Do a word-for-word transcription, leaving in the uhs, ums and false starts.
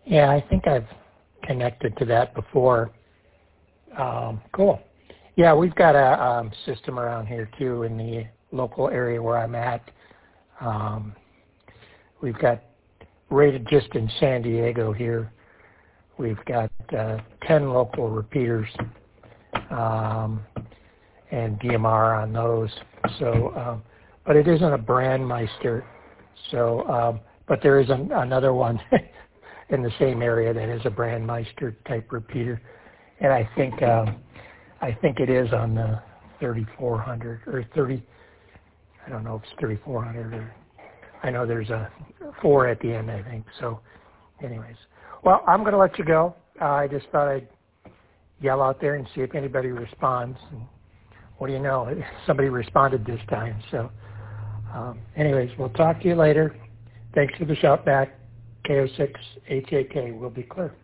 Yeah, I think I've connected to that before. Um, cool. Yeah, we've got a um, system around here too in the local area where I'm at. Um, we've got rated just in San Diego here. We've got uh, ten local repeaters um, and D M R on those. So, um, but it isn't a Brandmeister. So, um, but there is an, another one in the same area that is a Brandmeister type repeater, and I think um, I think it is on the thirty-four hundred or thirty. I don't know if it's thirty-four hundred or I know there's a four at the end. I think so. Anyways, well, I'm going to let you go. Uh, I just thought I'd yell out there and see if anybody responds. And what do you know? Somebody responded this time. So, um, anyways, we'll talk to you later. Thanks for the shout back. K O six H A K will be clear.